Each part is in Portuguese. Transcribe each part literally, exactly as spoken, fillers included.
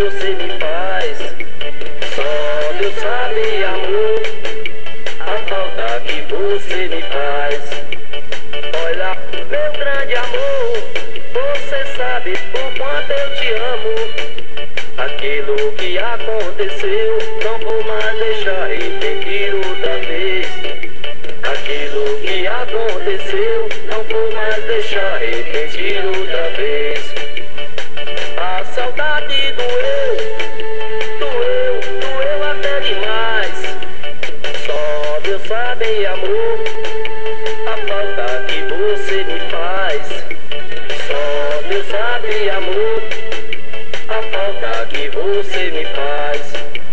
você me faz. Só Deus sabe, amor, a falta que você me faz. Olha, meu grande amor, você sabe o quanto eu te amo. Aquilo que aconteceu, não vou mais deixar repetir outra vez. Aquilo que aconteceu, não vou mais deixar repetir outra vez. A saudade doeu, doeu, doeu até demais. Só Deus sabe, amor, a falta que você me faz. Só Deus sabe, amor, a falta que você me faz.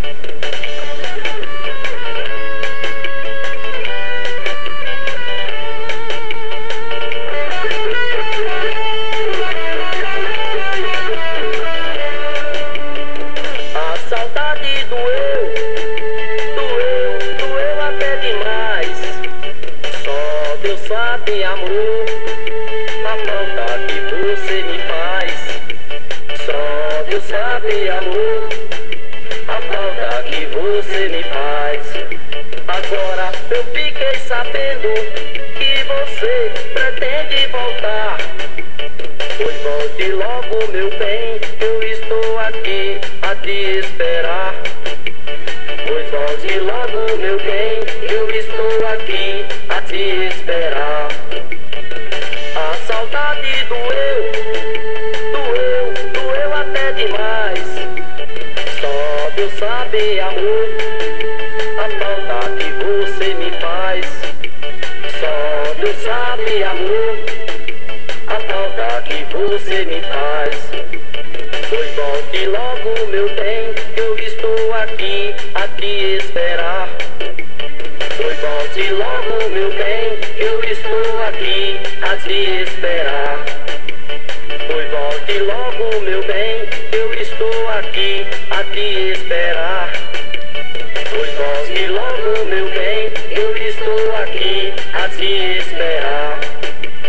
A saudade doeu, doeu, doeu até demais. Só Deus sabe, amor, a falta que você me faz. Só Deus sabe, amor, a falta que você me faz. Agora eu fiquei sabendo que você pretende voltar. Pois volte logo, meu bem, eu estou aqui a te esperar. Pois volte logo, meu bem, eu estou aqui a te esperar. A saudade doeu, doeu, doeu até demais. Só Deus sabe, amor, a falta que você me faz. Só Deus sabe, amor, a falta que você me faz. Pois volte logo, meu bem, eu estou aqui a te esperar. Pois volte logo, meu bem, eu estou aqui a te esperar. Pois volte logo, meu bem, eu estou aqui a te esperar. Pois volte logo, meu bem, eu estou aqui a te esperar.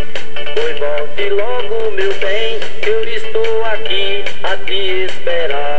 Pois volte logo, meu bem, eu estou aqui a te esperar.